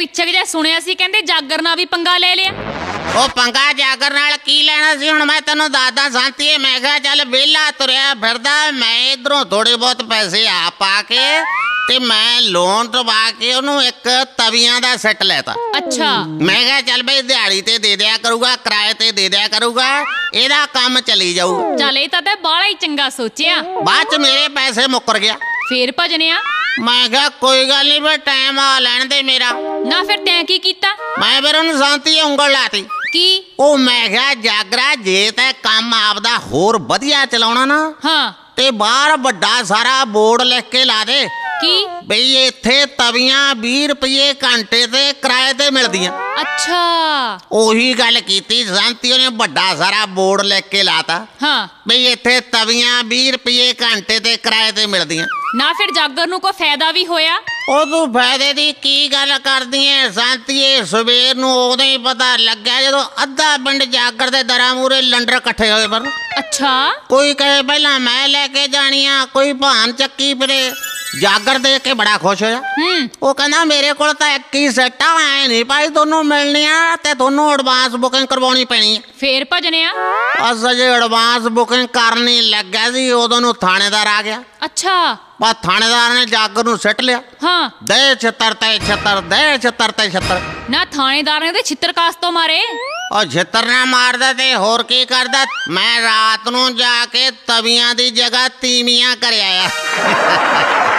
ਪਿੱਛੇ ਜੇ ਸੁਣਿਆ ਸੀ ਕਹਿੰਦੇ ਜਾਗਰ ਨਾਲ ਵੀ ਪੰਗਾ ਲੈ ਲਿਆ। ਉਹ ਪੰਗਾ ਜਾਗਰ ਨਾਲ ਕੀ ਲੈਣਾ ਸੀ? ਹੁਣ ਮੈਂ ਤੈਨੂੰ ਦੱਸਦਾ ਸ਼ਾਂਤੀਏ, ਮੈਂ ਕਿਹਾ ਚੱਲ ਵਿਹਲਾ ਤੁਰਿਆ ਫਿਰਦਾ, ਮੈਂ ਇਧਰੋਂ ਥੋੜੇ ਬਹੁਤ ਪੈਸੇ ਆ ਪਾ ਕੇ ਤੇ ਮੈਂ ਲੋਨ ਟਵਾ ਕੇ ਉਹਨੂੰ ਇੱਕ ਤਵੀਆਂ ਦਾ ਸੈੱਟ ਲੈਤਾ। ਅੱਛਾ। ਮੈਂ ਕਿਹਾ ਚੱਲ ਬਈ ਦਿਹਾੜੀ ਤੇ ਦੇ ਦਿਆ ਕਰੂਗਾ, ਕਿਰਾਏ ਤੇ ਦੇ ਦਿਆ ਕਰੂਗਾ, ਇਹਦਾ ਕੰਮ ਚੱਲੀ ਜਾਊ। ਚੱਲ ਇਹ ਤਾਂ ਬਾਹਲਾ ਹੀ ਚੰਗਾ ਸੋਚਿਆ। ਬਾਅਦ ਚ ਮੇਰੇ ਪੈਸੇ ਮੁੱਕਰ ਗਿਆ। ਫੇਰ ਭਜਨਿਆ? ਮੈਂ ਕਿਹਾ ਕੋਈ ਗੱਲ ਨਹੀਂ, ਫਿਰ ਟਾਈਮ ਆ ਲੈਣ ਦੇ ਮੇਰਾ। ਨਾ ਫਿਰ ਤੈਂ ਕੀ ਕੀਤਾ? ਮੈਂ ਫਿਰ ਉਹਨੂੰ ਸ਼ਾਂਤੀ ਉਂਗਲ ਲਾਤੀ। ਕੀ? ਉਹ ਮੈਂ ਕਿਹਾ ਜਾਗਰਾ, ਜੇ ਤੈਂ ਕੰਮ ਆਪਦਾ ਹੋਰ ਵਧੀਆ ਚਲਾਉਣਾ ਨਾ, ਹਾਂ, ਤੇ ਬਾਹਰ ਵੱਡਾ ਸਾਰਾ ਬੋਰਡ ਲਿਖ ਕੇ ਲਾ ਦੇ। ਕੀ? ਬਈ ਇੱਥੇ ਤਵੀਆਂ 20 ਰੁਪਏ ਘੰਟੇ ਤੇ ਕਿਰਾਏ ਤੇ ਮਿਲਦੀਆਂ। ਅੱਛਾ। ਉਹੀ ਗੱਲ ਕੀਤੀ ਸ਼ਾਂਤੀ, ਉਹਨੇ ਵੱਡਾ ਸਾਰਾ ਬੋਰਡ ਲਿਖ ਕੇ ਲਾਤਾ। ਹਾਂ, ਬਈ ਇੱਥੇ ਤਵੀਆਂ 20 ਰੁਪਏ ਘੰਟੇ ਤੇ ਕਿਰਾਏ ਤੇ ਮਿਲਦੀਆਂ। ਨਾ ਫਿਰ ਜਾਗਰ ਨੂੰ ਕੋਈ ਫਾਇਦਾ ਵੀ ਹੋਇਆ? ਉਹ ਤੂੰ ਫਾਇਦੇ ਦੀ ਕੀ ਗੱਲ ਕਰਦੀ ਐ ਸ਼ਾਂਤੀਏ? ਸਵੇਰ ਨੂੰ ਉਦੋਂ ਹੀ ਪਤਾ ਲੱਗਿਆ ਜਦੋਂ ਅੱਧਾ ਪਿੰਡ ਜਾਗਰ ਦੇ ਦਰਾਂ ਮੂਹਰੇ ਲੰਡਰ ਇਕੱਠੇ ਹੋਏ ਪਰ। ਅੱਛਾ। ਕੋਈ ਕਹੇ ਪਹਿਲਾਂ ਮੈਂ ਲੈ ਕੇ ਜਾਣੀ ਆ, ਕੋਈ ਭਾਨ ਚੱਕੀ ਫਿਰੇ। ਜਾਗਰ ਦੇਖ ਕੇ ਬੜਾ ਖੁਸ਼ ਹੋਇਆ। ਉਹ ਕਹਿੰਦਾ ਮੇਰੇ ਕੋਲ ਤਾਂ ਇੱਕ ਹੀ ਸੈੱਟ ਆ, ਐ ਨਹੀਂ ਭਾਈ ਤੁਹਾਨੂੰ ਮਿਲਣੀਆਂ ਤੇ ਤੁਹਾਨੂੰ ਐਡਵਾਂਸ ਬੁਕਿੰਗ ਕਰਵਾਉਣੀ ਪੈਣੀ ਹੈ। ਫੇਰ ਭਜਨਿਆ? ਅਜੇ ਐਡਵਾਂਸ ਬੁਕਿੰਗ ਕਰਨੀ ਲੱਗਾ ਸੀ ਉਦੋਂ ਨੂੰ ਥਾਣੇਦਾਰ ਆ ਗਿਆ। ਅੱਛਾ। ਬਸ ਥਾਣੇਦਾਰ ਨੇ ਜਾਗਰ ਨੂੰ ਸਿੱਟ ਲਿਆ। ਹਾਂ। ਦੇ ਛਿੱਤਰ ਤੇ ਛਿੱਤਰ, ਦੇ ਛਿੱਤਰ ਤੇ ਛਿੱਤਰ। ਨਾ ਥਾਣੇਦਾਰ ਨੇ ਤੇ ਛਿੱਤਰ ਕਾਸ ਤੋਂ ਮਾਰੇ? ਉਹ ਛਿੱਤਰ ਨਾ ਮਾਰਦਾ ਤੇ ਹੋਰ ਕੀ ਕਰਦਾ? ਮੈਂ ਰਾਤ ਨੂੰ ਜਾ ਕੇ ਤਵੀਆਂ ਦੀ ਜਗ੍ਹਾ ਤੀਵੀਆਂ ਕਰ ਆਇਆ।